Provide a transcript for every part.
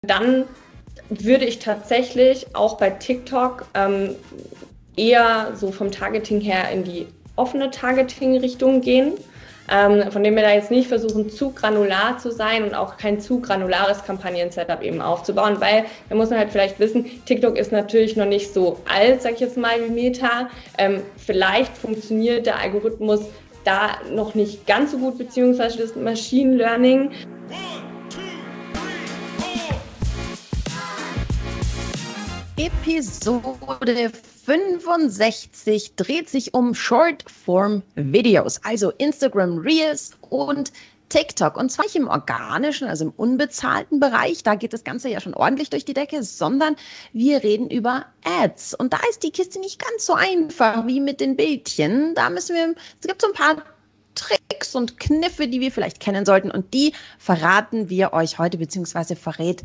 dann würde ich tatsächlich auch bei TikTok eher so vom Targeting her in die offene Targeting-Richtung gehen. Von dem wir da jetzt nicht versuchen, zu granular zu sein und auch kein zu granulares Kampagnen-Setup eben aufzubauen, weil da muss man halt vielleicht wissen, TikTok ist natürlich noch nicht so alt, sag ich jetzt mal, wie Meta. Vielleicht funktioniert der Algorithmus da noch nicht ganz so gut, beziehungsweise das Machine Learning. Episode 65 dreht sich um Short-Form-Videos, also Instagram Reels und TikTok. Und zwar nicht im organischen, also im unbezahlten Bereich, da geht das Ganze ja schon ordentlich durch die Decke, sondern wir reden über Ads. Und da ist die Kiste nicht ganz so einfach wie mit den Bildchen. Es gibt so ein paar Tricks und Kniffe, die wir vielleicht kennen sollten, und die verraten wir euch heute, beziehungsweise verrät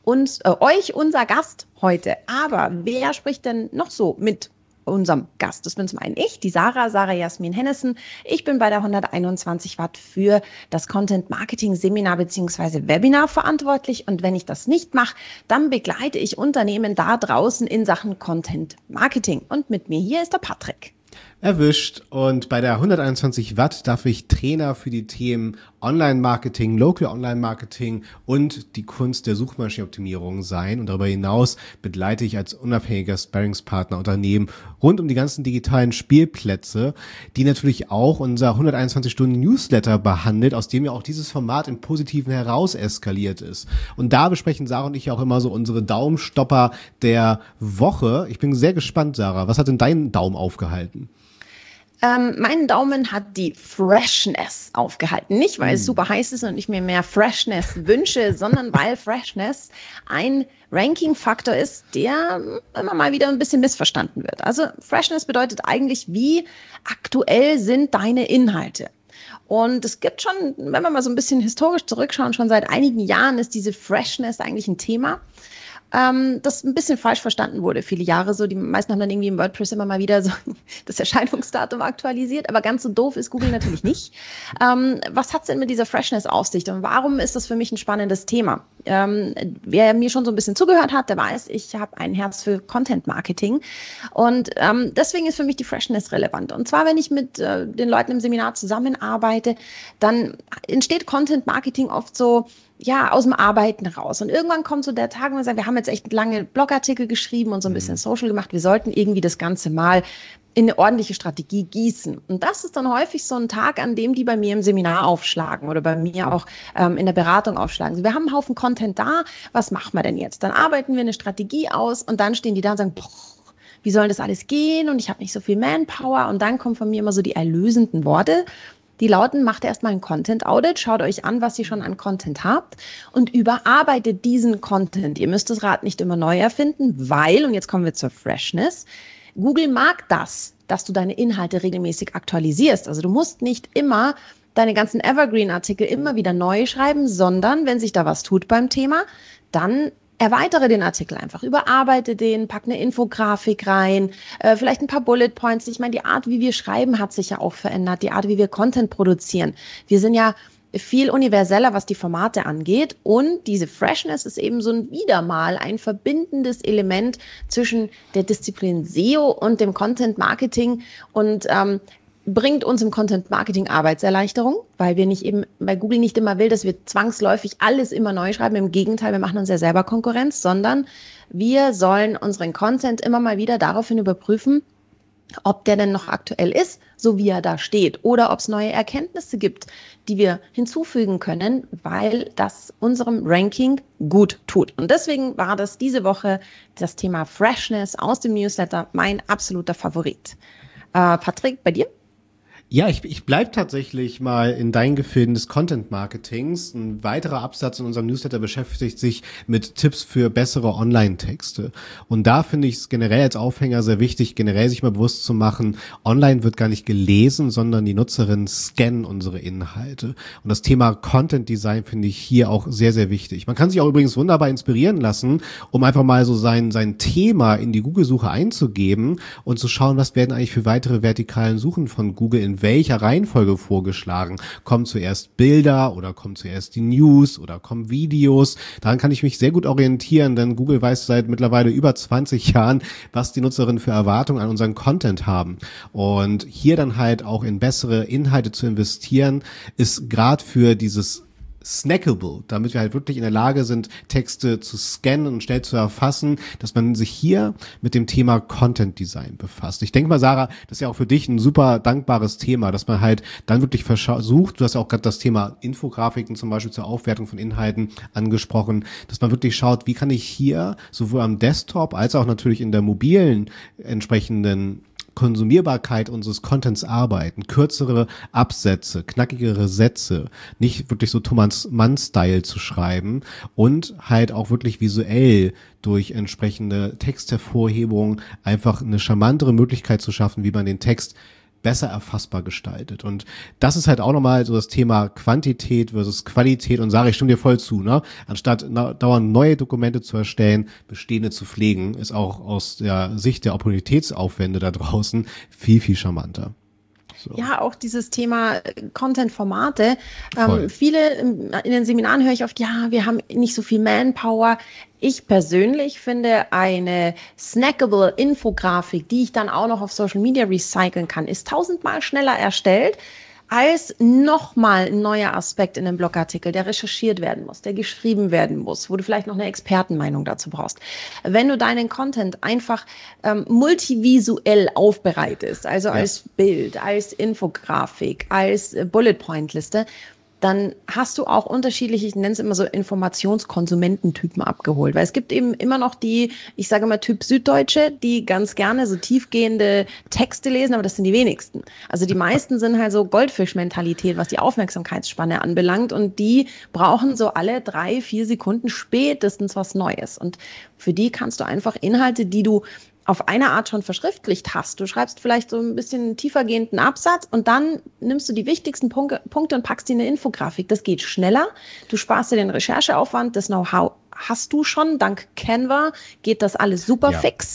euch unser Gast heute. Aber wer spricht denn noch so mit unserem Gast? Das bin zum einen ich, die Sarah Jasmin Hennessen. Ich bin bei der 121 Watt für das Content Marketing Seminar bzw. Webinar verantwortlich. Und wenn ich das nicht mache, dann begleite ich Unternehmen da draußen in Sachen Content Marketing. Und mit mir hier ist der Patrick. Erwischt. Und bei der 121 Watt darf ich Trainer für die Themen Online-Marketing, Local Online-Marketing und die Kunst der Suchmaschinenoptimierung sein. Und darüber hinaus begleite ich als unabhängiger Sparringspartner Unternehmen rund um die ganzen digitalen Spielplätze, die natürlich auch unser 121-Stunden-Newsletter behandelt, aus dem ja auch dieses Format im Positiven heraus eskaliert ist. Und da besprechen Sarah und ich auch immer so unsere Daumenstopper der Woche. Ich bin sehr gespannt, Sarah. Was hat denn deinen Daumen aufgehalten? Mein Daumen hat die Freshness aufgehalten. Nicht, weil es super heiß ist und ich mir mehr Freshness wünsche, sondern weil Freshness ein Ranking-Faktor ist, der immer mal wieder ein bisschen missverstanden wird. Also Freshness bedeutet eigentlich, wie aktuell sind deine Inhalte? Und es gibt schon, wenn wir mal so ein bisschen historisch zurückschauen, schon seit einigen Jahren ist diese Freshness eigentlich ein Thema, das ein bisschen falsch verstanden wurde, viele Jahre so. Die meisten haben dann irgendwie im WordPress immer mal wieder so das Erscheinungsdatum aktualisiert, aber ganz so doof ist Google natürlich nicht. Was hat's denn mit dieser Freshness auf sich und warum ist das für mich ein spannendes Thema? Wer mir schon so ein bisschen zugehört hat, der weiß, ich habe ein Herz für Content Marketing und deswegen ist für mich die Freshness relevant. Und zwar, wenn ich mit den Leuten im Seminar zusammenarbeite, dann entsteht Content Marketing oft so, ja, aus dem Arbeiten raus. Und irgendwann kommt so der Tag, wo man sagt, wir haben jetzt echt lange Blogartikel geschrieben und so ein bisschen Social gemacht. Wir sollten irgendwie das Ganze mal in eine ordentliche Strategie gießen. Und das ist dann häufig so ein Tag, an dem die bei mir im Seminar aufschlagen oder bei mir auch in der Beratung aufschlagen. Also wir haben einen Haufen Content da, was machen wir denn jetzt? Dann arbeiten wir eine Strategie aus und dann stehen die da und sagen, wie soll das alles gehen? Und ich habe nicht so viel Manpower. Und dann kommen von mir immer so die erlösenden Worte. Die lauten, macht erstmal ein Content-Audit, schaut euch an, was ihr schon an Content habt und überarbeitet diesen Content. Ihr müsst das Rad nicht immer neu erfinden, weil, und jetzt kommen wir zur Freshness, Google mag das, dass du deine Inhalte regelmäßig aktualisierst. Also du musst nicht immer deine ganzen Evergreen-Artikel immer wieder neu schreiben, sondern wenn sich da was tut beim Thema, dann erweitere den Artikel einfach, überarbeite den, pack eine Infografik rein, vielleicht ein paar Bullet Points. Ich meine, die Art, wie wir schreiben, hat sich ja auch verändert, die Art, wie wir Content produzieren. Wir sind ja viel universeller, was die Formate angeht, und diese Freshness ist eben so wieder mal ein verbindendes Element zwischen der Disziplin SEO und dem Content Marketing und bringt uns im Content Marketing Arbeitserleichterung, weil Google nicht immer will, dass wir zwangsläufig alles immer neu schreiben. Im Gegenteil, wir machen uns ja selber Konkurrenz, sondern wir sollen unseren Content immer mal wieder daraufhin überprüfen, ob der denn noch aktuell ist, so wie er da steht, oder ob es neue Erkenntnisse gibt, die wir hinzufügen können, weil das unserem Ranking gut tut. Und deswegen war das diese Woche das Thema Freshness aus dem Newsletter mein absoluter Favorit. Patrick, bei dir? Ja, ich bleib tatsächlich mal in deinen Gefilden des Content-Marketings. Ein weiterer Absatz in unserem Newsletter beschäftigt sich mit Tipps für bessere Online-Texte. Und da finde ich es generell als Aufhänger sehr wichtig, generell sich mal bewusst zu machen, online wird gar nicht gelesen, sondern die Nutzerinnen scannen unsere Inhalte. Und das Thema Content-Design finde ich hier auch sehr, sehr wichtig. Man kann sich auch übrigens wunderbar inspirieren lassen, um einfach mal so sein Thema in die Google-Suche einzugeben und zu schauen, was werden eigentlich für weitere vertikalen Suchen von Google in welcher Reihenfolge vorgeschlagen. Kommen zuerst Bilder oder kommen zuerst die News oder kommen Videos? Daran kann ich mich sehr gut orientieren, denn Google weiß seit mittlerweile über 20 Jahren, was die Nutzerinnen für Erwartungen an unseren Content haben. Und hier dann halt auch in bessere Inhalte zu investieren, ist gerade für dieses snackable, damit wir halt wirklich in der Lage sind, Texte zu scannen und schnell zu erfassen, dass man sich hier mit dem Thema Content Design befasst. Ich denke mal, Sarah, das ist ja auch für dich ein super dankbares Thema, dass man halt dann wirklich versucht, du hast ja auch gerade das Thema Infografiken zum Beispiel zur Aufwertung von Inhalten angesprochen, dass man wirklich schaut, wie kann ich hier sowohl am Desktop als auch natürlich in der mobilen entsprechenden Konsumierbarkeit unseres Contents arbeiten, kürzere Absätze, knackigere Sätze, nicht wirklich so Thomas Mann-Style zu schreiben und halt auch wirklich visuell durch entsprechende Texthervorhebung einfach eine charmantere Möglichkeit zu schaffen, wie man den Text besser erfassbar gestaltet. Und das ist halt auch nochmal so das Thema Quantität versus Qualität. Und Sarah, ich stimme dir voll zu, ne? Anstatt dauernd neue Dokumente zu erstellen, bestehende zu pflegen, ist auch aus der Sicht der Opportunitätsaufwände da draußen viel, viel charmanter. So. Ja, auch dieses Thema Content-Formate. Viele in den Seminaren höre ich oft, ja, wir haben nicht so viel Manpower. Ich persönlich finde, eine snackable Infografik, die ich dann auch noch auf Social Media recyceln kann, ist 1000-mal schneller erstellt als nochmal ein neuer Aspekt in einem Blogartikel, der recherchiert werden muss, der geschrieben werden muss, wo du vielleicht noch eine Expertenmeinung dazu brauchst. Wenn du deinen Content einfach multivisuell aufbereitest, also als Bild, als Infografik, als Bullet-Point-Liste, dann hast du auch unterschiedliche, ich nenne es immer so Informationskonsumententypen abgeholt. Weil es gibt eben immer noch die, ich sage mal Typ Süddeutsche, die ganz gerne so tiefgehende Texte lesen, aber das sind die wenigsten. Also die meisten sind halt so Goldfisch-Mentalität, was die Aufmerksamkeitsspanne anbelangt, und die brauchen so alle 3-4 Sekunden spätestens was Neues. Und für die kannst du einfach Inhalte, die du auf eine Art schon verschriftlicht hast. Du schreibst vielleicht so ein bisschen tiefergehenden Absatz und dann nimmst du die wichtigsten Punkte und packst die in eine Infografik. Das geht schneller. Du sparst dir den Rechercheaufwand. Das Know-how hast du schon. Dank Canva geht das alles super fix.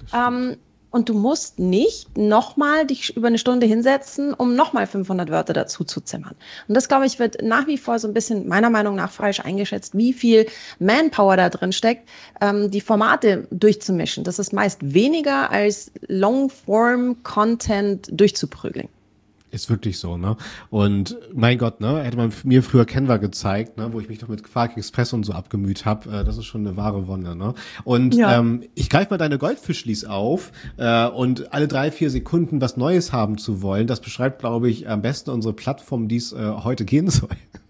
Und du musst nicht nochmal dich über eine Stunde hinsetzen, um nochmal 500 Wörter dazu zu zimmern. Und das, glaube ich, wird nach wie vor so ein bisschen meiner Meinung nach falsch eingeschätzt, wie viel Manpower da drin steckt, die Formate durchzumischen. Das ist meist weniger als Long-Form-Content durchzuprügeln. Ist wirklich so, ne? Und mein Gott, ne, hätte man mir früher Canva gezeigt, ne, wo ich mich noch mit Quark Express und so abgemüht habe, das ist schon eine wahre Wonne, ne? Und ich greife mal deine Goldfischlis auf und alle 3-4 Sekunden was Neues haben zu wollen, das beschreibt, glaube ich, am besten unsere Plattform, die es heute gehen soll.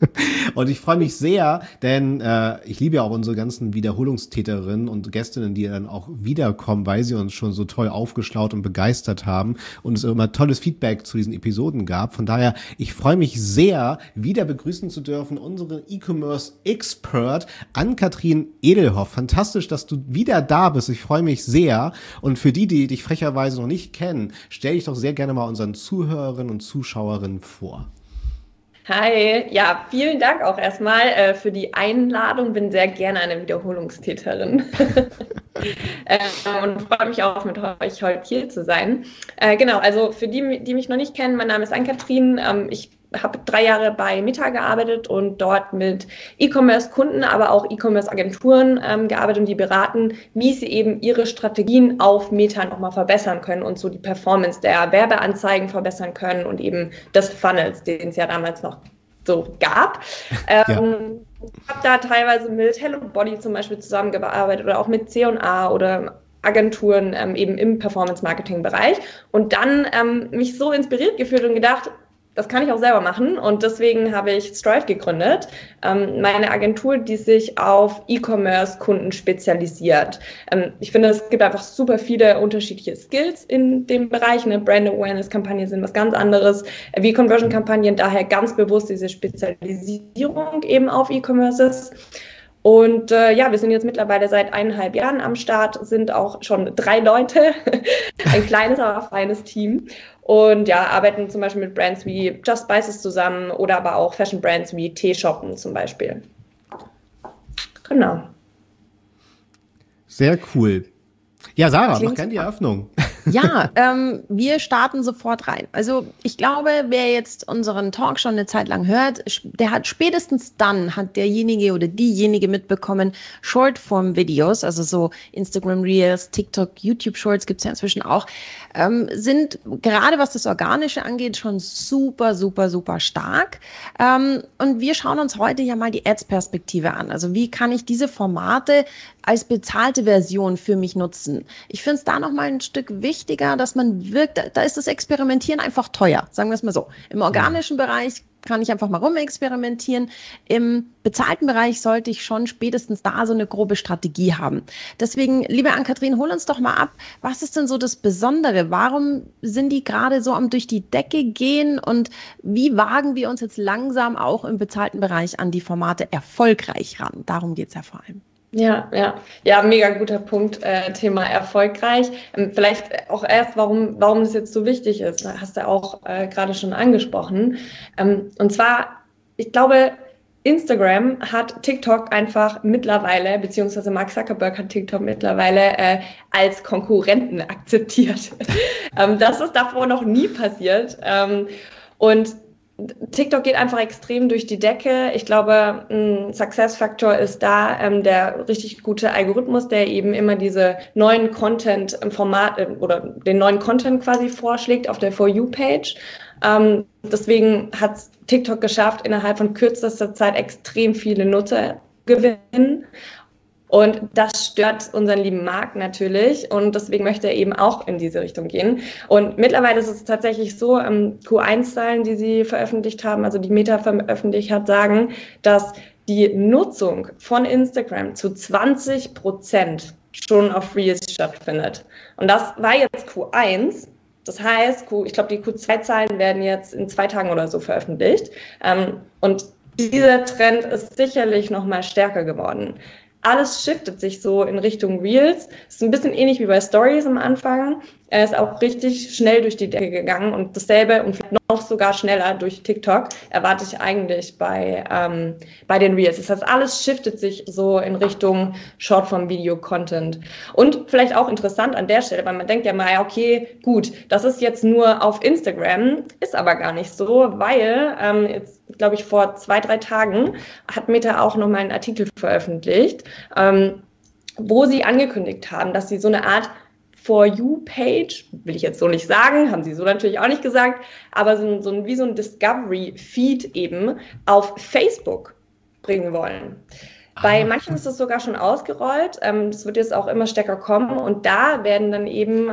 Und ich freue mich sehr, denn ich liebe ja auch unsere ganzen Wiederholungstäterinnen und Gästinnen, die dann auch wiederkommen, weil sie uns schon so toll aufgeschlaut und begeistert haben und es immer tolles Feedback zu diesen Episoden gab. Von daher, ich freue mich sehr, wieder begrüßen zu dürfen, unsere E-Commerce-Expert Ann-Kathrin Edelhoff. Fantastisch, dass du wieder da bist. Ich freue mich sehr. Und für die dich frecherweise noch nicht kennen, stell dich doch sehr gerne mal unseren Zuhörerinnen und Zuschauerinnen vor. Hi, ja, vielen Dank auch erstmal für die Einladung. Bin sehr gerne eine Wiederholungstäterin und freue mich auch, mit euch heute hier zu sein. Genau, also für die, die mich noch nicht kennen, mein Name ist Ann-Kathrin. Ich habe 3 Jahre bei Meta gearbeitet und dort mit E-Commerce-Kunden, aber auch E-Commerce-Agenturen gearbeitet und die beraten, wie sie eben ihre Strategien auf Meta nochmal verbessern können und so die Performance der Werbeanzeigen verbessern können und eben des Funnels, den es ja damals noch so gab. Ich habe da teilweise mit Hello Body zum Beispiel zusammengearbeitet oder auch mit C&A oder Agenturen eben im Performance-Marketing-Bereich und dann mich so inspiriert gefühlt und gedacht, das kann ich auch selber machen und deswegen habe ich Strive gegründet, meine Agentur, die sich auf E-Commerce-Kunden spezialisiert. Ich finde, es gibt einfach super viele unterschiedliche Skills in dem Bereich. Eine Brand-Awareness-Kampagnen sind was ganz anderes, wie Conversion-Kampagnen, daher ganz bewusst diese Spezialisierung eben auf E-Commerces. Und wir sind jetzt mittlerweile seit 1,5 Jahren am Start, sind auch schon 3 Leute, ein kleines, aber feines Team. Und ja, arbeiten zum Beispiel mit Brands wie Just Spices zusammen oder aber auch Fashion-Brands wie Teeshoppen zum Beispiel. Genau. Sehr cool. Ja, Sarah, mach gerne die Eröffnung. Ja, wir starten sofort rein. Also ich glaube, wer jetzt unseren Talk schon eine Zeit lang hört, der hat spätestens dann, hat derjenige oder diejenige mitbekommen, Shortform-Videos, also so Instagram Reels, TikTok, YouTube Shorts gibt's ja inzwischen auch, sind gerade was das Organische angeht schon super, super, super stark. Und wir schauen uns heute ja mal die Ads-Perspektive an. Also wie kann ich diese Formate als bezahlte Version für mich nutzen? Ich finde es da nochmal ein Stück wichtiger, dass man wirkt, da ist das Experimentieren einfach teuer, sagen wir es mal so. Im organischen Bereich kann ich einfach mal rumexperimentieren. Im bezahlten Bereich sollte ich schon spätestens da so eine grobe Strategie haben. Deswegen, liebe Ann-Kathrin, hol uns doch mal ab. Was ist denn so das Besondere? Warum sind die gerade so am durch die Decke gehen? Und wie wagen wir uns jetzt langsam auch im bezahlten Bereich an die Formate erfolgreich ran? Darum geht's ja vor allem. Ja, mega guter Punkt, Thema erfolgreich. Vielleicht auch erst, warum das jetzt so wichtig ist, hast du auch gerade schon angesprochen. Und zwar, ich glaube, Instagram hat TikTok einfach mittlerweile, beziehungsweise Mark Zuckerberg hat TikTok mittlerweile als Konkurrenten akzeptiert. Das ist davor noch nie passiert. Und TikTok geht einfach extrem durch die Decke. Ich glaube, ein Success-Faktor ist da der richtig gute Algorithmus, der eben immer diese neuen Content-Formate oder den neuen Content quasi vorschlägt auf der For You-Page. Deswegen hat TikTok geschafft, innerhalb von kürzester Zeit extrem viele Nutzer gewinnen. Und das stört unseren lieben Marc natürlich und deswegen möchte er eben auch in diese Richtung gehen. Und mittlerweile ist es tatsächlich so, Q1-Zahlen, die sie veröffentlicht haben, also die Meta veröffentlicht hat, sagen, dass die Nutzung von Instagram zu 20% schon auf Reels stattfindet. Und das war jetzt Q1. Das heißt, ich glaube, die Q2-Zahlen werden jetzt in 2 Tagen oder so veröffentlicht. Und dieser Trend ist sicherlich noch mal stärker geworden. Alles shiftet sich so in Richtung Reels. Ist ein bisschen ähnlich wie bei Stories am Anfang. Er ist auch richtig schnell durch die Decke gegangen und dasselbe und vielleicht noch sogar schneller durch TikTok erwarte ich eigentlich bei den Reels. Das heißt, alles shiftet sich so in Richtung Shortform-Video-Content. Und vielleicht auch interessant an der Stelle, weil man denkt ja mal, okay, gut, das ist jetzt nur auf Instagram, ist aber gar nicht so, weil jetzt, glaube ich, vor 2-3 Tagen hat Meta auch nochmal einen Artikel veröffentlicht, wo sie angekündigt haben, dass sie so eine Art For You-Page, will ich jetzt so nicht sagen, haben sie so natürlich auch nicht gesagt, aber wie so ein Discovery-Feed eben auf Facebook bringen wollen. Bei manchen ist das sogar schon ausgerollt, das wird jetzt auch immer stärker kommen und da werden dann eben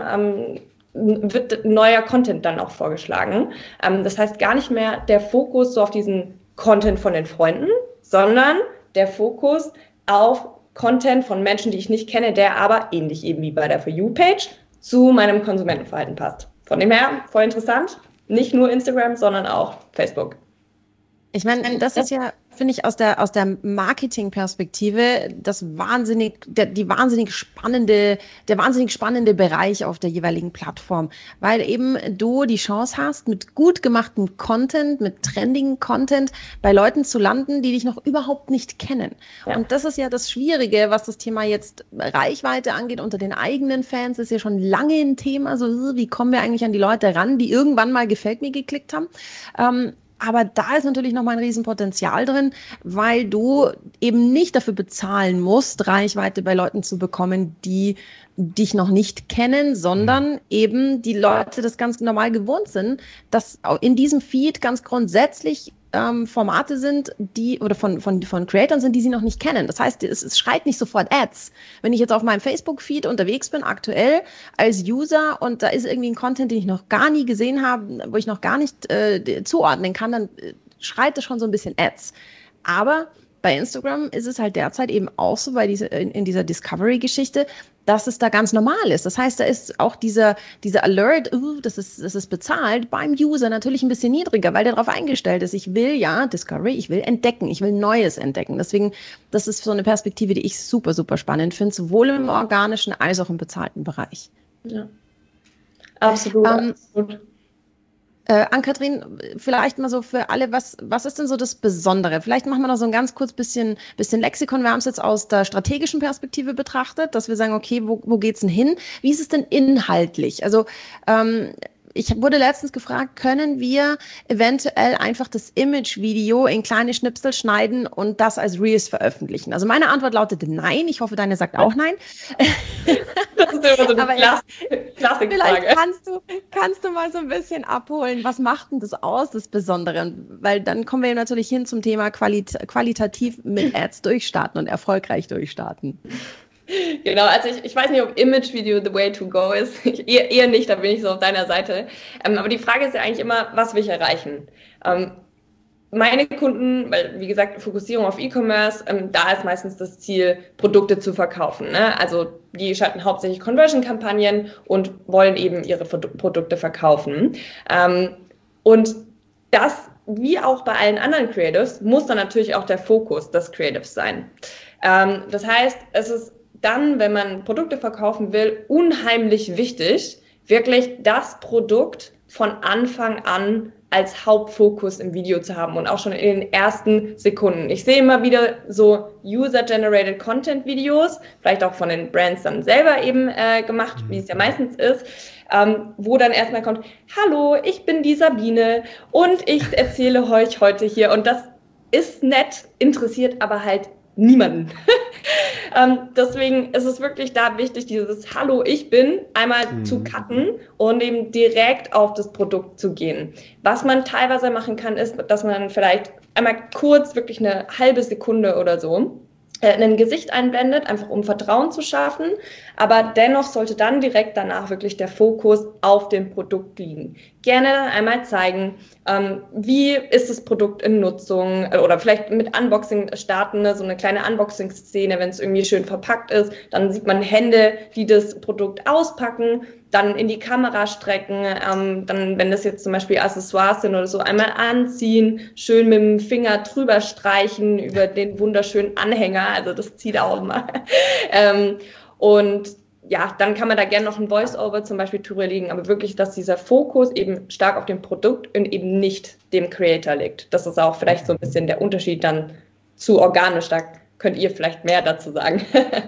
wird neuer Content dann auch vorgeschlagen. Das heißt gar nicht mehr der Fokus so auf diesen Content von den Freunden, sondern der Fokus auf Content von Menschen, die ich nicht kenne, der aber ähnlich eben wie bei der For You-Page zu meinem Konsumentenverhalten passt. Von dem her, voll interessant. Nicht nur Instagram, sondern auch Facebook. Ich meine, das ist ja, finde ich, aus der Marketing-Perspektive der wahnsinnig spannende Bereich auf der jeweiligen Plattform, weil eben du die Chance hast, mit gut gemachtem Content, mit trendigen Content bei Leuten zu landen, die dich noch überhaupt nicht kennen. Ja. Und das ist ja das Schwierige, was das Thema jetzt Reichweite angeht unter den eigenen Fans, ist ja schon lange ein Thema, so wie kommen wir eigentlich an die Leute ran, die irgendwann mal gefällt mir geklickt haben. Aber da ist natürlich nochmal ein Riesenpotenzial drin, weil du eben nicht dafür bezahlen musst, Reichweite bei Leuten zu bekommen, die dich noch nicht kennen, sondern eben die Leute das ganz normal gewohnt sind, dass in diesem Feed ganz grundsätzlich Formate sind, die oder von Creatern sind, die sie noch nicht kennen. Das heißt, es schreit nicht sofort Ads. Wenn ich jetzt auf meinem Facebook-Feed unterwegs bin, aktuell als User und da ist irgendwie ein Content, den ich noch gar nie gesehen habe, wo ich noch gar nicht zuordnen kann, dann schreit das schon so ein bisschen Ads. Aber bei Instagram ist es halt derzeit eben auch so, in dieser Discovery-Geschichte, dass es da ganz normal ist. Das heißt, da ist auch dieser Alert, das ist bezahlt, beim User natürlich ein bisschen niedriger, weil der darauf eingestellt ist. Ich will Discovery, ich will entdecken, ich will Neues entdecken. Deswegen, das ist so eine Perspektive, die ich super, super spannend finde, sowohl im organischen als auch im bezahlten Bereich. Ja, absolut. Ann-Kathrin, vielleicht mal so für alle, was ist denn so das Besondere? Vielleicht machen wir noch so ein ganz kurz bisschen Lexikon. Wir haben es jetzt aus der strategischen Perspektive betrachtet, dass wir sagen, okay, wo geht's denn hin? Wie ist es denn inhaltlich? Also ich wurde letztens gefragt, können wir eventuell einfach das Image-Video in kleine Schnipsel schneiden und das als Reels veröffentlichen? Also meine Antwort lautete nein. Ich hoffe, deine sagt auch nein. Das ist immer so eine Klassikfrage. Vielleicht kannst du mal so ein bisschen abholen, was macht denn das aus, das Besondere? Weil dann kommen wir natürlich hin zum Thema qualitativ mit Ads durchstarten und erfolgreich durchstarten. Genau, also ich weiß nicht, ob Image-Video the way to go ist. Eher nicht, da bin ich so auf deiner Seite. Aber die Frage ist ja eigentlich immer, was will ich erreichen? Meine Kunden, weil wie gesagt, Fokussierung auf E-Commerce, da ist meistens das Ziel, Produkte zu verkaufen. Ne? Also die schalten hauptsächlich Conversion-Kampagnen und wollen eben ihre Produkte verkaufen. Und das, wie auch bei allen anderen Creatives, muss dann natürlich auch der Fokus des Creatives sein. Das heißt, es ist dann, wenn man Produkte verkaufen will, unheimlich wichtig, wirklich das Produkt von Anfang an als Hauptfokus im Video zu haben und auch schon in den ersten Sekunden. Ich sehe immer wieder so User-Generated Content-Videos, vielleicht auch von den Brands dann selber eben gemacht, wie es ja meistens ist, wo dann erstmal kommt, hallo, ich bin die Sabine und ich erzähle euch heute hier. Und das ist nett, interessiert aber halt niemanden. Deswegen ist es wirklich da wichtig, dieses Hallo, ich bin, einmal zu cutten und eben direkt auf das Produkt zu gehen. Was man teilweise machen kann, ist, dass man vielleicht einmal kurz, wirklich eine halbe Sekunde oder so, ein Gesicht einblendet, einfach um Vertrauen zu schaffen, aber dennoch sollte dann direkt danach wirklich der Fokus auf dem Produkt liegen. Gerne dann einmal zeigen, wie ist das Produkt in Nutzung oder vielleicht mit Unboxing starten, so eine kleine Unboxing-Szene, wenn es irgendwie schön verpackt ist, dann sieht man Hände, die das Produkt auspacken, dann in die Kamera strecken, dann, wenn das jetzt zum Beispiel Accessoires sind oder so, einmal anziehen, schön mit dem Finger drüber streichen über den wunderschönen Anhänger, also das zieht auch immer. Und ja, dann kann man da gerne noch ein Voice-Over zum Beispiel drüber legen, aber wirklich, dass dieser Fokus eben stark auf dem Produkt und eben nicht dem Creator liegt. Das ist auch vielleicht so ein bisschen der Unterschied dann zu organisch. Da könnt ihr vielleicht mehr dazu sagen.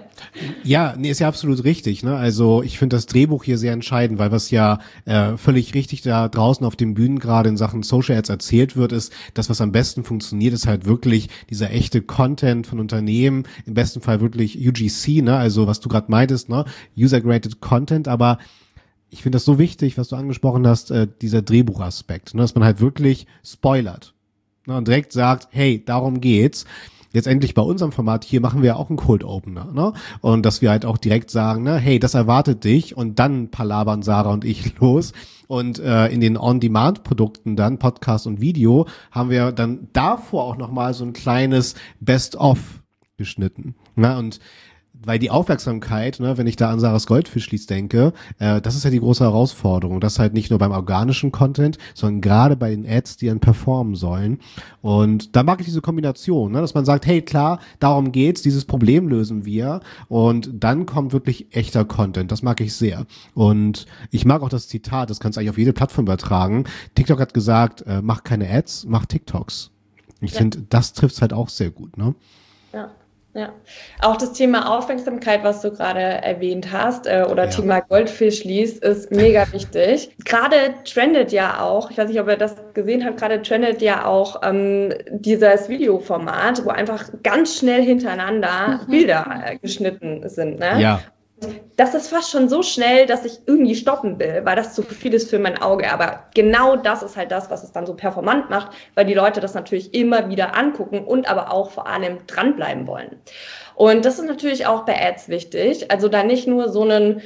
Ja, nee, ist ja absolut richtig. Ne? Also ich finde das Drehbuch hier sehr entscheidend, weil was ja völlig richtig da draußen auf den Bühnen gerade in Sachen Social Ads erzählt wird, ist, das, was am besten funktioniert, ist halt wirklich dieser echte Content von Unternehmen, im besten Fall wirklich UGC, ne? Also was du gerade meintest, ne? User-Graded Content, aber ich finde das so wichtig, was du angesprochen hast, dieser Drehbuchaspekt, ne? Dass man halt wirklich spoilert, ne? Und direkt sagt, hey, darum geht's. Letztendlich bei unserem Format hier machen wir ja auch einen Cold Opener, ne? Und dass wir halt auch direkt sagen, ne, hey, das erwartet dich und dann palabern Sarah und ich los. Und in den On-Demand-Produkten dann, Podcast und Video, haben wir dann davor auch nochmal so ein kleines Best-of geschnitten. Ne? Und weil die Aufmerksamkeit, ne, wenn ich da an Sarahs Goldfischlied denke, das ist ja die große Herausforderung. Das halt nicht nur beim organischen Content, sondern gerade bei den Ads, die dann performen sollen. Und da mag ich diese Kombination, ne, dass man sagt, hey, klar, darum geht's, dieses Problem lösen wir. Und dann kommt wirklich echter Content. Das mag ich sehr. Und ich mag auch das Zitat, das kannst du eigentlich auf jede Plattform übertragen. TikTok hat gesagt, mach keine Ads, mach TikToks. Ich finde, das trifft's halt auch sehr gut, ne? Ja. Ja, auch das Thema Aufmerksamkeit, was du gerade erwähnt hast, oder Thema Goldfischlies, ist mega wichtig. Gerade trendet ja auch, ich weiß nicht, ob ihr das gesehen habt, gerade trendet ja auch dieses Videoformat, wo einfach ganz schnell hintereinander Bilder geschnitten sind. Ne? Ja. Das ist fast schon so schnell, dass ich irgendwie stoppen will, weil das zu viel ist für mein Auge. Aber genau das ist halt das, was es dann so performant macht, weil die Leute das natürlich immer wieder angucken und aber auch vor allem dranbleiben wollen. Und das ist natürlich auch bei Ads wichtig. Also da nicht nur so einen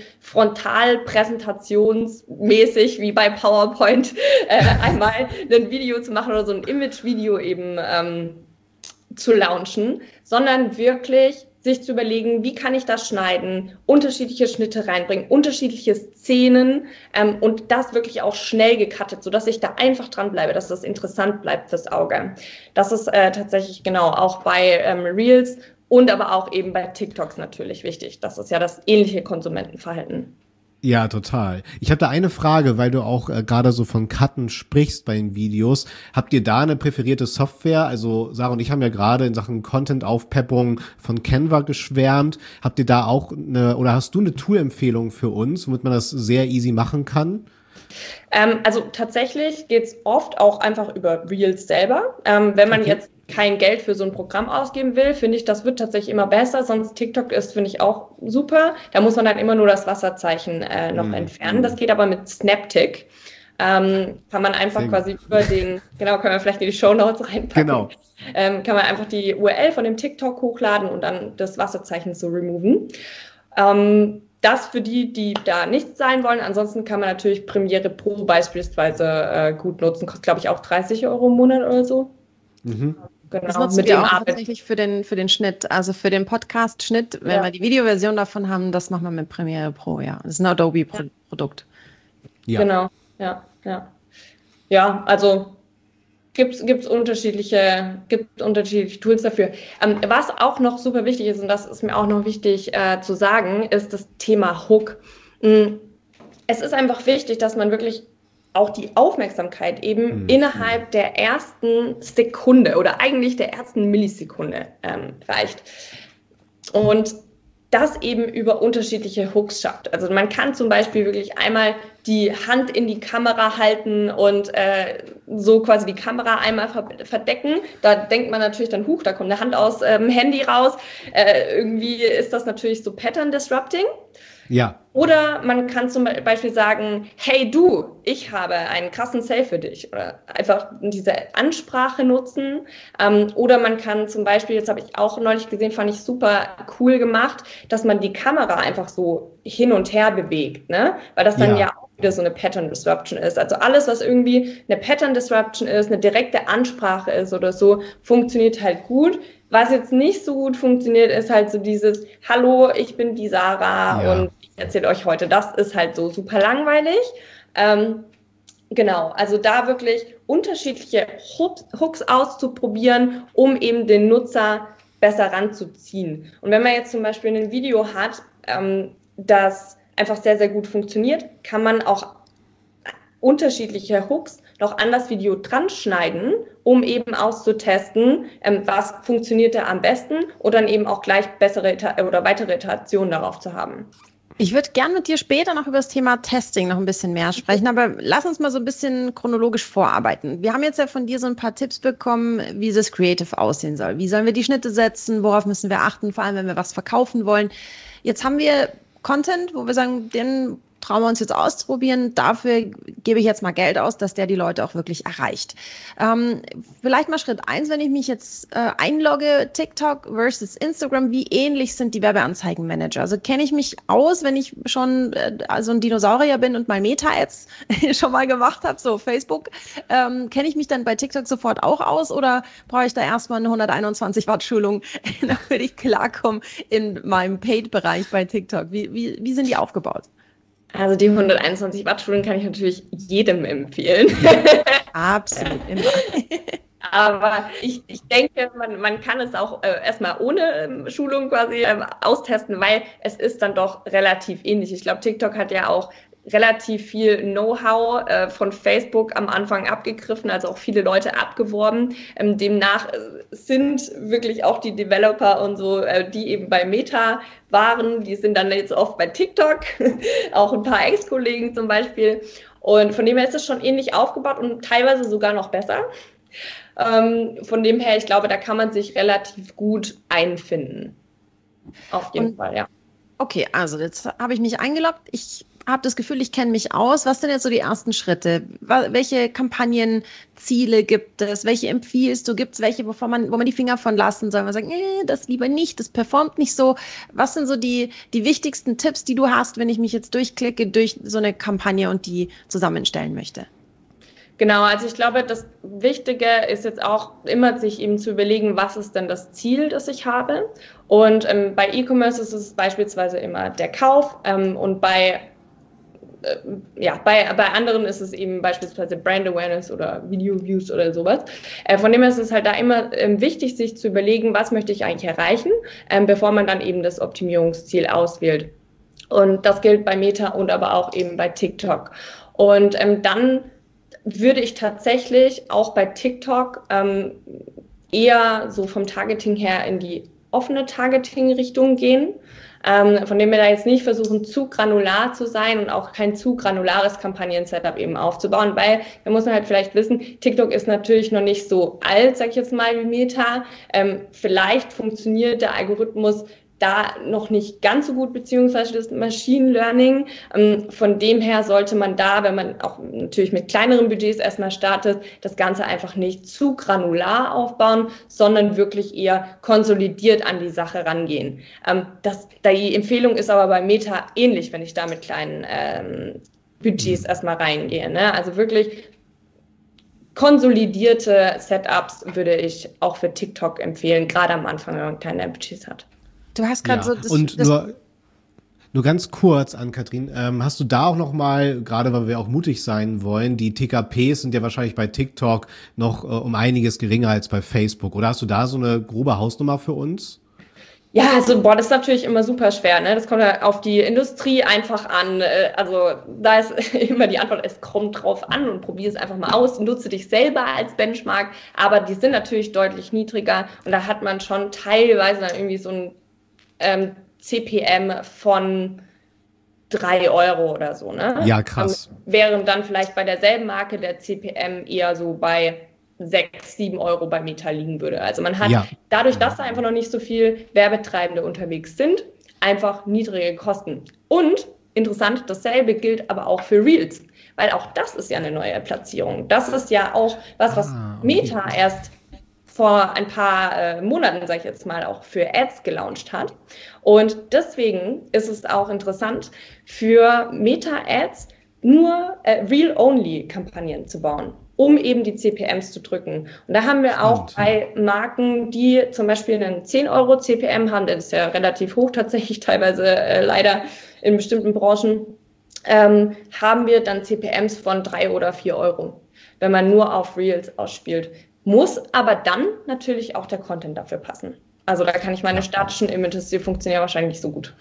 Frontalpräsentationsmäßig wie bei PowerPoint einmal ein Video zu machen oder so ein Image-Video eben zu launchen, sondern wirklich sich zu überlegen, wie kann ich das schneiden, unterschiedliche Schnitte reinbringen, unterschiedliche Szenen und das wirklich auch schnell gecuttet, sodass ich da einfach dran bleibe, dass das interessant bleibt fürs Auge. Das ist tatsächlich genau auch bei Reels und aber auch eben bei TikToks natürlich wichtig. Das ist ja das ähnliche Konsumentenverhalten. Ja, total. Ich habe da eine Frage, weil du auch gerade so von Cutten sprichst bei den Videos. Habt ihr da eine präferierte Software? Also Sarah und ich haben ja gerade in Sachen Content-Aufpeppung von Canva geschwärmt. Habt ihr da auch oder hast du eine Tool-Empfehlung für uns, womit man das sehr easy machen kann? Also tatsächlich geht's oft auch einfach über Reels selber. Wenn man jetzt kein Geld für so ein Programm ausgeben will, finde ich, das wird tatsächlich immer besser. Sonst TikTok ist, finde ich, auch super. Da muss man dann immer nur das Wasserzeichen noch entfernen. Das geht aber mit Snaptic. Kann man einfach quasi über den, können wir vielleicht in die Shownotes reinpacken. Genau. Kann man einfach die URL von dem TikTok hochladen und dann das Wasserzeichen so removen. Das für die da nicht sein wollen. Ansonsten kann man natürlich Premiere Pro beispielsweise gut nutzen. Kostet, glaube ich, auch 30 € im Monat oder so. Genau, das nutzen wir auch tatsächlich für den Schnitt, also für den Podcast-Schnitt. Wenn wir die Videoversion davon haben, das machen wir mit Premiere Pro, ja. Das ist ein Adobe-Produkt. Ja. Genau, ja, also gibt's unterschiedliche Tools dafür. Was auch noch super wichtig ist, und das ist mir auch noch wichtig zu sagen, ist das Thema Hook. Es ist einfach wichtig, dass man wirklich auch die Aufmerksamkeit eben innerhalb der ersten Sekunde oder eigentlich der ersten Millisekunde reicht. Und das eben über unterschiedliche Hooks schafft. Also man kann zum Beispiel wirklich einmal die Hand in die Kamera halten und so quasi die Kamera einmal verdecken. Da denkt man natürlich dann, da kommt eine Hand aus Handy raus. Irgendwie ist das natürlich so Pattern Disrupting. Ja. Oder man kann zum Beispiel sagen, hey du, ich habe einen krassen Sale für dich. Oder einfach diese Ansprache nutzen. Oder man kann zum Beispiel, jetzt habe ich auch neulich gesehen, fand ich super cool gemacht, dass man die Kamera einfach so hin und her bewegt, ne? Weil das dann ja auch wieder so eine Pattern Disruption ist. Also alles, was irgendwie eine Pattern Disruption ist, eine direkte Ansprache ist oder so, funktioniert halt gut. Was jetzt nicht so gut funktioniert, ist halt so dieses, hallo, ich bin die Sarah und ich erzähle euch heute, das ist halt so super langweilig. Genau, also da wirklich unterschiedliche Hooks auszuprobieren, um eben den Nutzer besser ranzuziehen. Und wenn man jetzt zum Beispiel ein Video hat, das einfach sehr, sehr gut funktioniert, kann man auch unterschiedliche Hooks noch an das Video dran schneiden, um eben auszutesten, was funktioniert da am besten und dann eben auch gleich bessere oder weitere Iterationen darauf zu haben. Ich würde gern mit dir später noch über das Thema Testing noch ein bisschen mehr sprechen, aber lass uns mal so ein bisschen chronologisch vorarbeiten. Wir haben jetzt ja von dir so ein paar Tipps bekommen, wie das Creative aussehen soll. Wie sollen wir die Schnitte setzen? Worauf müssen wir achten? Vor allem, wenn wir was verkaufen wollen. Jetzt haben wir Content, wo wir sagen, den trauen wir uns jetzt auszuprobieren. Dafür gebe ich jetzt mal Geld aus, dass der die Leute auch wirklich erreicht. Vielleicht mal Schritt 1, wenn ich mich jetzt einlogge, TikTok versus Instagram, wie ähnlich sind die Werbeanzeigenmanager? Also kenne ich mich aus, wenn ich schon so ein Dinosaurier bin und mal Meta-Ads schon mal gemacht habe, so Facebook, kenne ich mich dann bei TikTok sofort auch aus oder brauche ich da erstmal eine 121-Watt-Schulung, damit ich klarkomme in meinem Paid-Bereich bei TikTok? Wie sind die aufgebaut? Also die 121 Watt Schulen kann ich natürlich jedem empfehlen. Absolut, immer. Aber ich denke, man kann es auch erstmal ohne Schulung quasi austesten, weil es ist dann doch relativ ähnlich. Ich glaube, TikTok hat ja auch relativ viel Know-how von Facebook am Anfang abgegriffen, also auch viele Leute abgeworben. Demnach sind wirklich auch die Developer und so, die eben bei Meta waren, die sind dann jetzt oft bei TikTok, auch ein paar Ex-Kollegen zum Beispiel. Und von dem her ist es schon ähnlich aufgebaut und teilweise sogar noch besser. Von dem her, ich glaube, da kann man sich relativ gut einfinden. Auf jeden Fall, ja. Okay, also jetzt habe ich mich eingeloggt. Ich habe das Gefühl, ich kenne mich aus. Was sind jetzt so die ersten Schritte? Welche Kampagnenziele gibt es? Welche empfiehlst du? Gibt es welche, wo man die Finger von lassen soll? Man sagt, das lieber nicht, das performt nicht so. Was sind so die wichtigsten Tipps, die du hast, wenn ich mich jetzt durchklicke durch so eine Kampagne und die zusammenstellen möchte? Genau, also ich glaube, das Wichtige ist jetzt auch immer, sich eben zu überlegen, was ist denn das Ziel, das ich habe. Und bei E-Commerce ist es beispielsweise immer der Kauf und bei anderen ist es eben beispielsweise Brand Awareness oder Video Views oder sowas. Von dem her ist es halt da immer wichtig, sich zu überlegen, was möchte ich eigentlich erreichen, bevor man dann eben das Optimierungsziel auswählt. Und das gilt bei Meta und aber auch eben bei TikTok. Und dann würde ich tatsächlich auch bei TikTok eher so vom Targeting her in die offene Targeting-Richtung gehen. Von dem wir da jetzt nicht versuchen, zu granular zu sein und auch kein zu granulares Kampagnen-Setup eben aufzubauen, weil da muss man halt vielleicht wissen, TikTok ist natürlich noch nicht so alt, sag ich jetzt mal, wie Meta. Vielleicht funktioniert der Algorithmus da noch nicht ganz so gut, beziehungsweise das Machine Learning. Von dem her sollte man da, wenn man auch natürlich mit kleineren Budgets erstmal startet, das Ganze einfach nicht zu granular aufbauen, sondern wirklich eher konsolidiert an die Sache rangehen. Die Empfehlung ist aber bei Meta ähnlich, wenn ich da mit kleinen Budgets erstmal reingehe. Ne? Also wirklich konsolidierte Setups würde ich auch für TikTok empfehlen, gerade am Anfang, wenn man kleine Budgets hat. Du hast gerade so Nur ganz kurz an Katrin, hast du da auch noch mal, gerade weil wir auch mutig sein wollen, die TKPs sind ja wahrscheinlich bei TikTok noch um einiges geringer als bei Facebook, oder hast du da so eine grobe Hausnummer für uns? Ja, also das ist natürlich immer super schwer, ne? Das kommt ja auf die Industrie einfach an. Also da ist immer die Antwort, es kommt drauf an und probier es einfach mal aus, nutze dich selber als Benchmark, aber die sind natürlich deutlich niedriger und da hat man schon teilweise dann irgendwie so ein CPM von 3 Euro oder so, ne? Ja, krass. Während dann vielleicht bei derselben Marke der CPM eher so bei 6, 7 Euro bei Meta liegen würde. Also man hat dadurch, dass da einfach noch nicht so viel Werbetreibende unterwegs sind, einfach niedrige Kosten. Und interessant, dasselbe gilt aber auch für Reels, weil auch das ist ja eine neue Platzierung. Das ist ja auch was Meta erst vor ein paar Monaten, sage ich jetzt mal, auch für Ads gelauncht hat. Und deswegen ist es auch interessant, für Meta-Ads nur Reel-Only-Kampagnen zu bauen, um eben die CPMs zu drücken. Und da haben wir auch bei Marken, die zum Beispiel einen 10 Euro CPM haben, der ist ja relativ hoch tatsächlich, teilweise leider in bestimmten Branchen, haben wir dann CPMs von 3 oder 4 Euro, wenn man nur auf Reels ausspielt. Muss aber dann natürlich auch der Content dafür passen. Also da kann ich meine statischen Images, die funktionieren wahrscheinlich nicht so gut.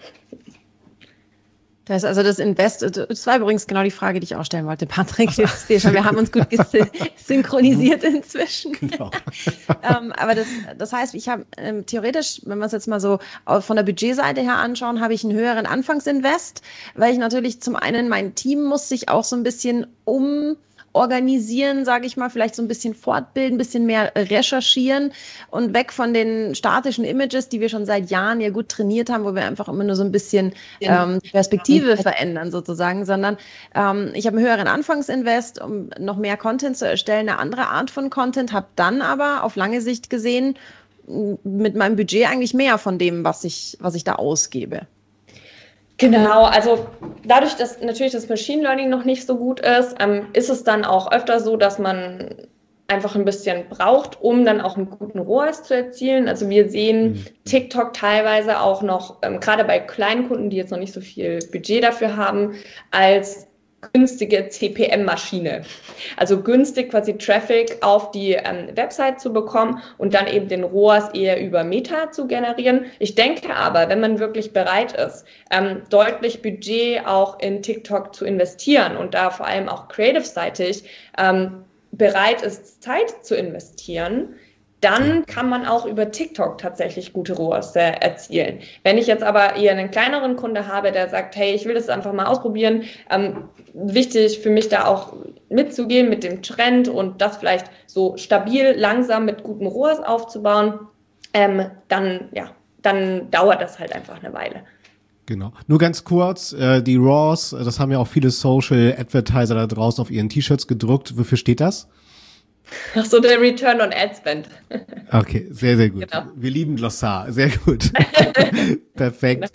Das ist also das Invest, das war übrigens genau die Frage, die ich auch stellen wollte, Patrick. Wir haben uns gut synchronisiert inzwischen. Genau. Aber das heißt, ich habe theoretisch, wenn wir es jetzt mal so von der Budgetseite her anschauen, habe ich einen höheren Anfangsinvest, weil ich natürlich zum einen, mein Team muss sich auch so ein bisschen organisieren, sage ich mal, vielleicht so ein bisschen fortbilden, ein bisschen mehr recherchieren und weg von den statischen Images, die wir schon seit Jahren ja gut trainiert haben, wo wir einfach immer nur so ein bisschen Perspektive verändern sozusagen, sondern ich habe einen höheren Anfangsinvest, um noch mehr Content zu erstellen, eine andere Art von Content, habe dann aber auf lange Sicht gesehen mit meinem Budget eigentlich mehr von dem, was ich da ausgebe. Genau, also dadurch, dass natürlich das Machine Learning noch nicht so gut ist, ist es dann auch öfter so, dass man einfach ein bisschen braucht, um dann auch einen guten ROAS zu erzielen. Also wir sehen TikTok teilweise auch noch, gerade bei kleinen Kunden, die jetzt noch nicht so viel Budget dafür haben, als günstige CPM-Maschine. Also günstig quasi Traffic auf die Website zu bekommen und dann eben den ROAS eher über Meta zu generieren. Ich denke aber, wenn man wirklich bereit ist, deutlich Budget auch in TikTok zu investieren und da vor allem auch creative-seitig bereit ist, Zeit zu investieren, dann kann man auch über TikTok tatsächlich gute ROAS erzielen. Wenn ich jetzt aber eher einen kleineren Kunde habe, der sagt, hey, ich will das einfach mal ausprobieren, wichtig für mich da auch mitzugehen mit dem Trend und das vielleicht so stabil, langsam mit guten ROAS aufzubauen, dann dauert das halt einfach eine Weile. Genau. Nur ganz kurz, die ROAS, das haben ja auch viele Social Advertiser da draußen auf ihren T-Shirts gedruckt. Wofür steht das? Ach so, der Return on Ad Spend. Okay, sehr, sehr gut. Genau. Wir lieben Glossar, sehr gut. Perfekt.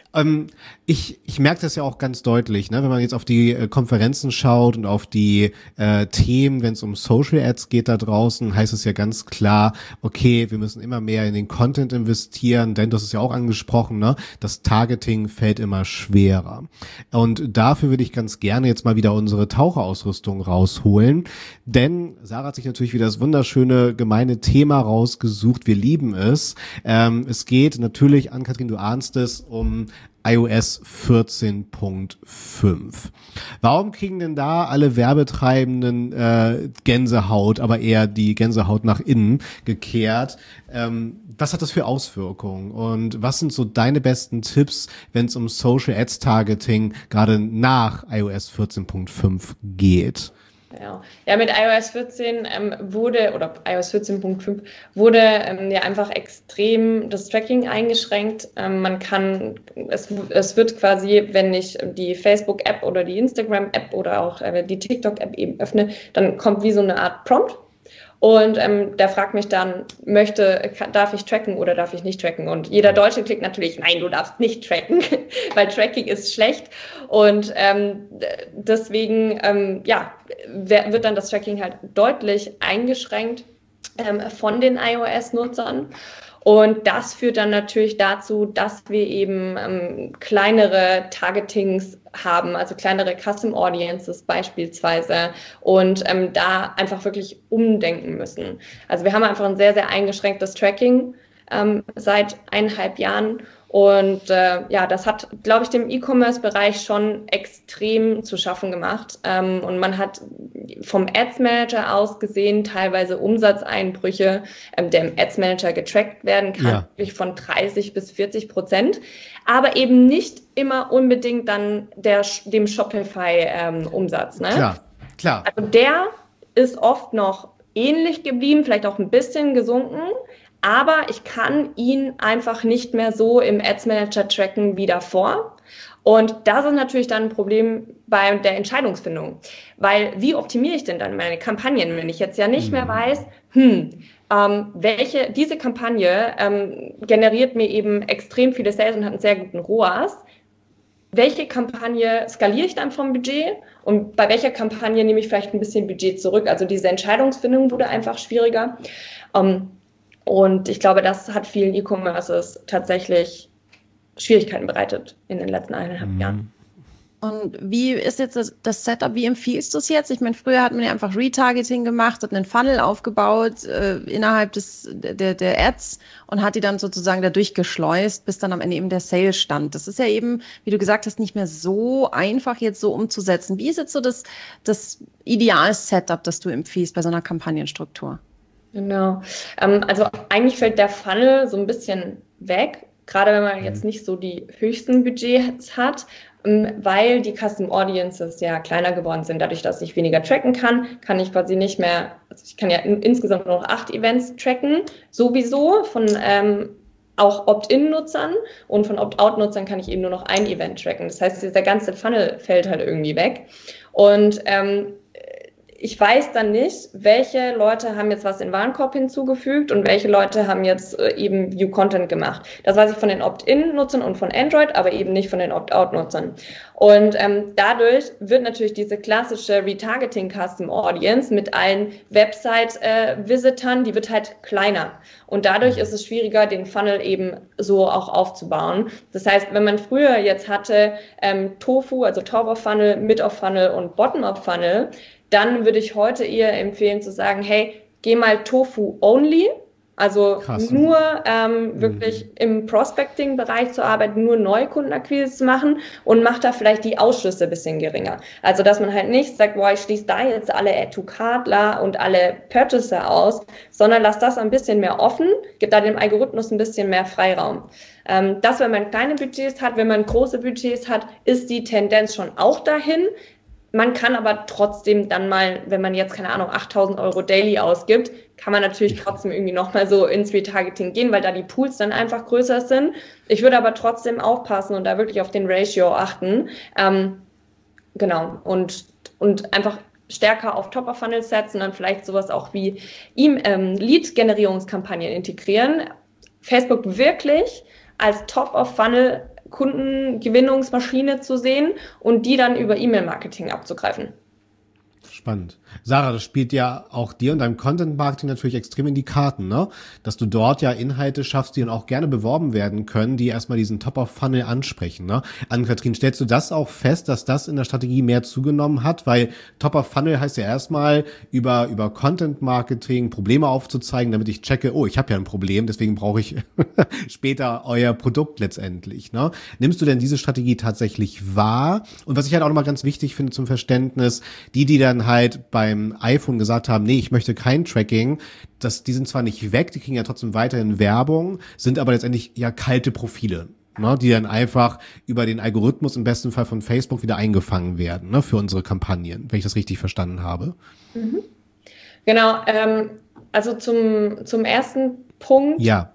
Ich merke das ja auch ganz deutlich, ne, wenn man jetzt auf die Konferenzen schaut und auf die Themen, wenn es um Social Ads geht da draußen, heißt es ja ganz klar, okay, wir müssen immer mehr in den Content investieren, denn das ist ja auch angesprochen, ne, das Targeting fällt immer schwerer. Und dafür würde ich ganz gerne jetzt mal wieder unsere Taucherausrüstung rausholen, denn Sarah hat sich natürlich wieder das wunderschöne, gemeine Thema rausgesucht, wir lieben es. Es geht natürlich, Ann-Kathrin, du ahnst es, um iOS 14.5. Warum kriegen denn da alle Werbetreibenden Gänsehaut, aber eher die Gänsehaut nach innen gekehrt? Was hat das für Auswirkungen? Und was sind so deine besten Tipps, wenn es um Social Ads Targeting gerade nach iOS 14.5 geht? Ja, mit iOS 14 iOS 14.5 wurde ja einfach extrem das Tracking eingeschränkt. Es wird quasi, wenn ich die Facebook-App oder die Instagram-App oder auch die TikTok-App eben öffne, dann kommt wie so eine Art Prompt. Und der fragt mich dann, darf ich tracken oder darf ich nicht tracken? Und jeder Deutsche klickt natürlich, nein, du darfst nicht tracken, weil Tracking ist schlecht. Und deswegen wird dann das Tracking halt deutlich eingeschränkt von den iOS-Nutzern. Und das führt dann natürlich dazu, dass wir eben kleinere Targetings haben, also kleinere Custom Audiences beispielsweise und da einfach wirklich umdenken müssen. Also wir haben einfach ein sehr, sehr eingeschränktes Tracking seit 1,5 Jahren und das hat, glaube ich, dem E-Commerce-Bereich schon extrem zu schaffen gemacht und man hat vom Ads Manager aus gesehen teilweise Umsatzeinbrüche, der im Ads Manager getrackt werden kann, wirklich von 30-40%, aber eben nicht immer unbedingt dann dem Shopify-Umsatz. Ne? Klar. Also der ist oft noch ähnlich geblieben, vielleicht auch ein bisschen gesunken, aber ich kann ihn einfach nicht mehr so im Ads Manager tracken wie davor. Und das ist natürlich dann ein Problem bei der Entscheidungsfindung. Weil wie optimiere ich denn dann meine Kampagnen, wenn ich jetzt ja nicht mehr weiß, diese Kampagne generiert mir eben extrem viele Sales und hat einen sehr guten ROAS. Welche Kampagne skaliere ich dann vom Budget und bei welcher Kampagne nehme ich vielleicht ein bisschen Budget zurück? Also diese Entscheidungsfindung wurde einfach schwieriger. Und ich glaube, das hat vielen E-Commerces tatsächlich Schwierigkeiten bereitet in den letzten 1,5 Jahren. Und wie ist jetzt das Setup? Wie empfiehlst du es jetzt? Ich meine, früher hat man ja einfach Retargeting gemacht, hat einen Funnel aufgebaut innerhalb der Ads und hat die dann sozusagen da durchgeschleust, bis dann am Ende eben der Sale stand. Das ist ja eben, wie du gesagt hast, nicht mehr so einfach jetzt so umzusetzen. Wie ist jetzt so das Ideal-Setup, das du empfiehlst bei so einer Kampagnenstruktur? Genau. Also eigentlich fällt der Funnel so ein bisschen weg, gerade wenn man jetzt nicht so die höchsten Budgets hat, weil die Custom Audiences ja kleiner geworden sind. Dadurch, dass ich weniger tracken kann ich quasi nicht mehr, also ich kann ja insgesamt nur noch 8 Events tracken, sowieso von auch Opt-in-Nutzern und von Opt-out-Nutzern kann ich eben nur noch ein Event tracken. Das heißt, dieser ganze Funnel fällt halt irgendwie weg. Und ich weiß dann nicht, welche Leute haben jetzt was in den Warenkorb hinzugefügt und welche Leute haben jetzt eben View Content gemacht. Das weiß ich von den Opt-in-Nutzern und von Android, aber eben nicht von den Opt-out-Nutzern. Und dadurch wird natürlich diese klassische Retargeting Custom Audience mit allen Website-Visitern, die wird halt kleiner. Und dadurch ist es schwieriger, den Funnel eben so auch aufzubauen. Das heißt, wenn man früher jetzt hatte Tofu, also Top-of-Funnel, Mid-of-Funnel und Bottom-of-Funnel, dann würde ich heute eher empfehlen zu sagen, hey, geh mal Tofu only, also nur wirklich im Prospecting-Bereich zu arbeiten, nur Neukundenakquise zu machen und mach da vielleicht die Ausschlüsse ein bisschen geringer. Also dass man halt nicht sagt, boah, ich schließe da jetzt alle Add-to-Cart und alle Purchaser aus, sondern lass das ein bisschen mehr offen, gibt da dem Algorithmus ein bisschen mehr Freiraum. Das, wenn man kleine Budgets hat, wenn man große Budgets hat, ist die Tendenz schon auch dahin. Man kann aber trotzdem dann mal, wenn man jetzt, keine Ahnung, 8.000 € daily ausgibt, kann man natürlich trotzdem irgendwie nochmal so ins Retargeting gehen, weil da die Pools dann einfach größer sind. Ich würde aber trotzdem aufpassen und da wirklich auf den Ratio achten. Genau. Und einfach stärker auf Top-of-Funnel setzen und dann vielleicht sowas auch wie Lead-Generierungskampagnen integrieren. Facebook wirklich als Top-of-Funnel Kundengewinnungsmaschine zu sehen und die dann über E-Mail-Marketing abzugreifen. spannend. Sarah, das spielt ja auch dir und deinem Content-Marketing natürlich extrem in die Karten, ne? Dass du dort ja Inhalte schaffst, die dann auch gerne beworben werden können, die erstmal diesen Top-of-Funnel ansprechen, ne? Ann-Kathrin, stellst du das auch fest, dass das in der Strategie mehr zugenommen hat? Weil Top-of-Funnel heißt ja erstmal über Content-Marketing Probleme aufzuzeigen, damit ich checke, oh, ich habe ja ein Problem, deswegen brauche ich später euer Produkt letztendlich, ne? Nimmst du denn diese Strategie tatsächlich wahr? Und was ich halt auch nochmal ganz wichtig finde zum Verständnis, die dann halt beim iPhone gesagt haben, nee, ich möchte kein Tracking, die sind zwar nicht weg, die kriegen ja trotzdem weiterhin Werbung, sind aber letztendlich ja kalte Profile, ne, die dann einfach über den Algorithmus im besten Fall von Facebook wieder eingefangen werden, ne, für unsere Kampagnen, wenn ich das richtig verstanden habe. Mhm. Genau, also zum ersten Punkt. Ja.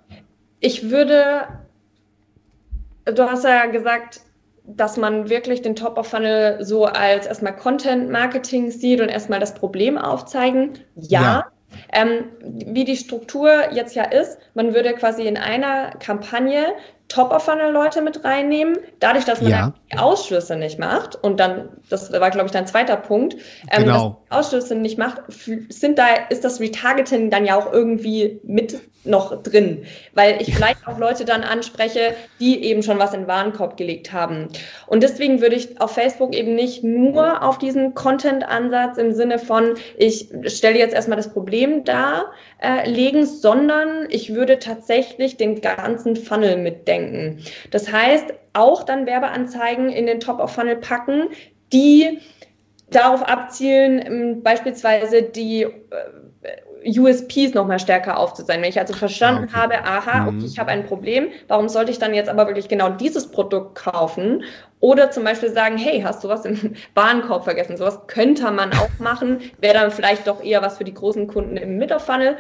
Du hast ja gesagt, dass man wirklich den Top-of-Funnel so als erstmal Content-Marketing sieht und erstmal das Problem aufzeigen. Ja. Wie die Struktur jetzt ja ist, man würde quasi in einer Kampagne Top-of-Funnel-Leute mit reinnehmen, dadurch, dass man die Ausschlüsse nicht macht. Und dann, das war, glaube ich, dein zweiter Punkt, dass man Ausschlüsse nicht macht, ist das Retargeting dann ja auch irgendwie mit noch drin, weil ich vielleicht auch Leute dann anspreche, die eben schon was in den Warenkorb gelegt haben. Und deswegen würde ich auf Facebook eben nicht nur auf diesen Content-Ansatz im Sinne von, ich stelle jetzt erstmal das Problem dar, legen, sondern ich würde tatsächlich den ganzen Funnel mitdenken. Das heißt, auch dann Werbeanzeigen in den Top-of-Funnel packen, die darauf abzielen, beispielsweise die USPs nochmal stärker aufzuzeigen. Wenn ich also verstanden habe, okay, ich habe ein Problem, warum sollte ich dann jetzt aber wirklich genau dieses Produkt kaufen? Oder zum Beispiel sagen, hey, hast du was im Warenkorb vergessen? Sowas könnte man auch machen, wäre dann vielleicht doch eher was für die großen Kunden im Mid-of-Funnel.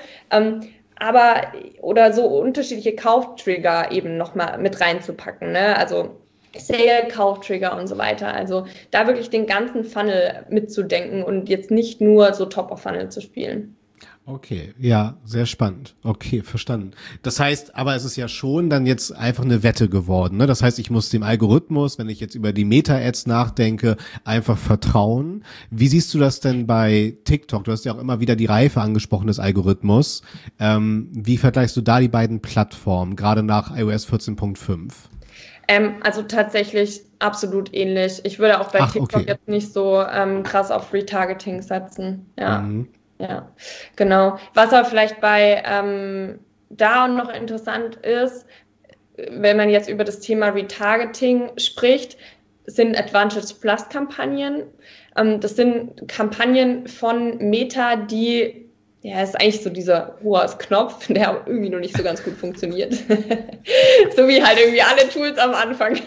Oder so unterschiedliche Kauftrigger eben nochmal mit reinzupacken, ne? Also Sale, Kauftrigger und so weiter. Also da wirklich den ganzen Funnel mitzudenken und jetzt nicht nur so Top-of-Funnel zu spielen. Okay, ja, sehr spannend. Okay, verstanden. Das heißt, aber es ist ja schon dann jetzt einfach eine Wette geworden, ne? Das heißt, ich muss dem Algorithmus, wenn ich jetzt über die Meta-Ads nachdenke, einfach vertrauen. Wie siehst du das denn bei TikTok? Du hast ja auch immer wieder die Reife angesprochen des Algorithmus. Wie vergleichst du da die beiden Plattformen, gerade nach iOS 14.5? Also tatsächlich absolut ähnlich. Ich würde auch bei TikTok jetzt nicht so krass auf Retargeting setzen. Ja. Ja, genau. Was aber vielleicht bei da noch interessant ist, wenn man jetzt über das Thema Retargeting spricht, sind Advantage Plus Kampagnen. Das sind Kampagnen von Meta, die, ja, ist eigentlich so dieser ROAS-Knopf, der irgendwie noch nicht so ganz gut funktioniert. So wie halt irgendwie alle Tools am Anfang.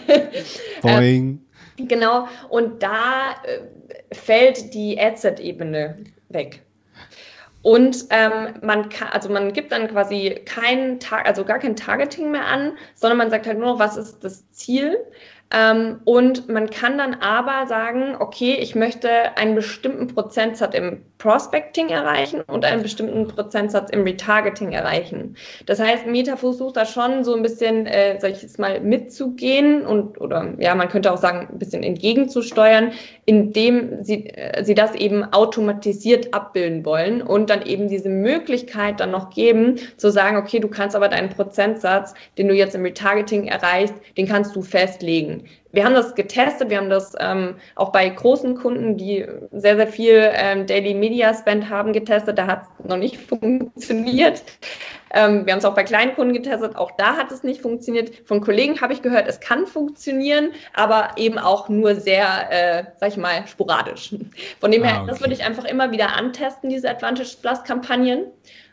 Genau. Und da fällt die Adset-Ebene weg. Und man gibt dann quasi gar kein Targeting mehr an, sondern man sagt halt nur noch, was ist das Ziel? Und man kann dann aber sagen, okay, ich möchte einen bestimmten Prozentsatz im Prospecting erreichen und einen bestimmten Prozentsatz im Retargeting erreichen. Das heißt, Meta versucht da schon so ein bisschen, sag ich jetzt mal, mitzugehen oder man könnte auch sagen, ein bisschen entgegenzusteuern, indem sie das eben automatisiert abbilden wollen und dann eben diese Möglichkeit dann noch geben, zu sagen, okay, du kannst aber deinen Prozentsatz, den du jetzt im Retargeting erreichst, den kannst du festlegen. Wir haben das getestet, wir haben das auch bei großen Kunden, die sehr, sehr viel Daily Media Spend haben, getestet. Da hat es noch nicht funktioniert. Wir haben es auch bei kleinen Kunden getestet, auch da hat es nicht funktioniert. Von Kollegen habe ich gehört, es kann funktionieren, aber eben auch nur sehr, sag ich mal, sporadisch. Von dem her, das würde ich einfach immer wieder antesten, diese Advantage Plus Kampagnen.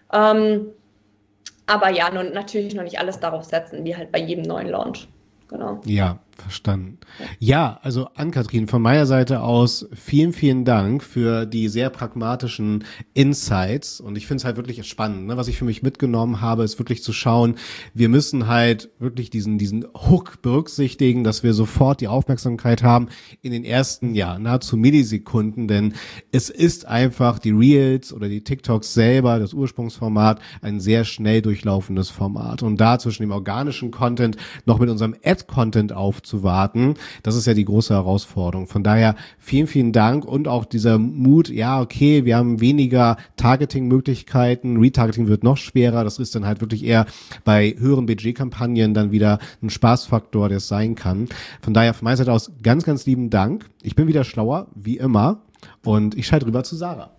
Aber ja, natürlich noch nicht alles darauf setzen, wie halt bei jedem neuen Launch. Genau. Ja, verstanden. Ja, also Ann-Kathrin, von meiner Seite aus vielen, vielen Dank für die sehr pragmatischen Insights und ich finde es halt wirklich spannend, ne? Was ich für mich mitgenommen habe, ist wirklich zu schauen, wir müssen halt wirklich diesen Hook berücksichtigen, dass wir sofort die Aufmerksamkeit haben in den ersten, nahezu Millisekunden, denn es ist einfach die Reels oder die TikToks selber, das Ursprungsformat, ein sehr schnell durchlaufendes Format und da zwischen dem organischen Content noch mit unserem Ad-Content aufzunehmen, zu warten. Das ist ja die große Herausforderung. Von daher vielen, vielen Dank und auch dieser Mut, ja, okay, wir haben weniger Targeting-Möglichkeiten, Retargeting wird noch schwerer, das ist dann halt wirklich eher bei höheren Budgetkampagnen dann wieder ein Spaßfaktor, der es sein kann. Von daher von meiner Seite aus ganz, ganz lieben Dank. Ich bin wieder schlauer, wie immer, und ich schalte rüber zu Sarah.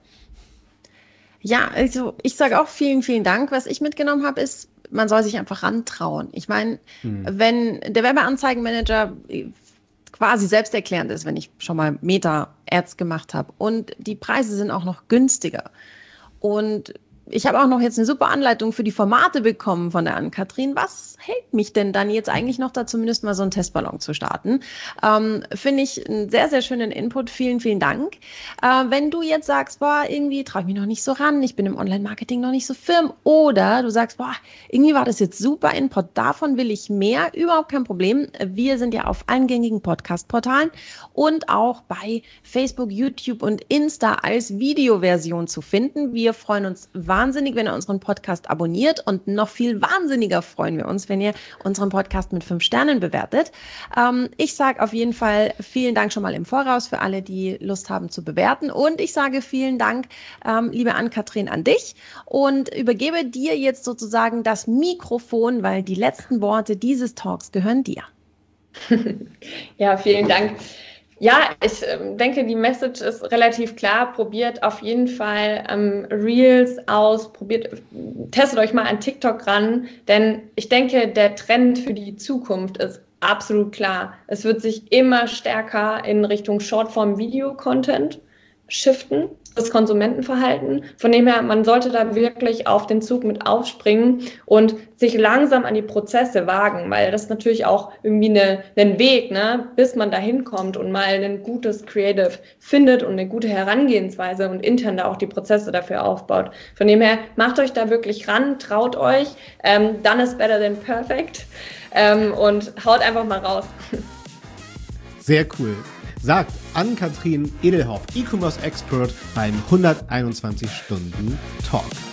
Ja, also ich sage auch vielen, vielen Dank. Was ich mitgenommen habe, ist, man soll sich einfach rantrauen. Ich meine, wenn der Werbeanzeigenmanager quasi selbsterklärend ist, wenn ich schon mal Meta-Ads gemacht habe und die Preise sind auch noch günstiger und ich habe auch noch jetzt eine super Anleitung für die Formate bekommen von der Ann-Kathrin. Was hält mich denn dann jetzt eigentlich noch da, zumindest mal so einen Testballon zu starten? Finde ich einen sehr, sehr schönen Input. Vielen, vielen Dank. Wenn du jetzt sagst, boah, irgendwie traue ich mich noch nicht so ran, ich bin im Online-Marketing noch nicht so firm, oder du sagst, boah, irgendwie war das jetzt super Input, davon will ich mehr, überhaupt kein Problem. Wir sind ja auf allen gängigen Podcast-Portalen und auch bei Facebook, YouTube und Insta als Videoversion zu finden. Wir freuen uns wahnsinnig, wenn ihr unseren Podcast abonniert, und noch viel wahnsinniger freuen wir uns, wenn ihr unseren Podcast mit 5 Sternen bewertet. Ich sage auf jeden Fall vielen Dank schon mal im Voraus für alle, die Lust haben zu bewerten, und ich sage vielen Dank, liebe Ann-Kathrin, an dich und übergebe dir jetzt sozusagen das Mikrofon, weil die letzten Worte dieses Talks gehören dir. Ja, vielen Dank. Ja, ich denke, die Message ist relativ klar. Probiert auf jeden Fall Reels aus, testet euch mal an TikTok ran, denn ich denke, der Trend für die Zukunft ist absolut klar. Es wird sich immer stärker in Richtung Shortform-Video-Content shiften, das Konsumentenverhalten. Von dem her, man sollte da wirklich auf den Zug mit aufspringen und sich langsam an die Prozesse wagen, weil das ist natürlich auch irgendwie ein Weg, ne, bis man da hinkommt und mal ein gutes Creative findet und eine gute Herangehensweise und intern da auch die Prozesse dafür aufbaut. Von dem her, macht euch da wirklich ran, traut euch, done is better than perfect, und haut einfach mal raus. Sehr cool. Sagt Ann-Kathrin Edelhoff, E-Commerce Expert beim 121 Stunden Talk.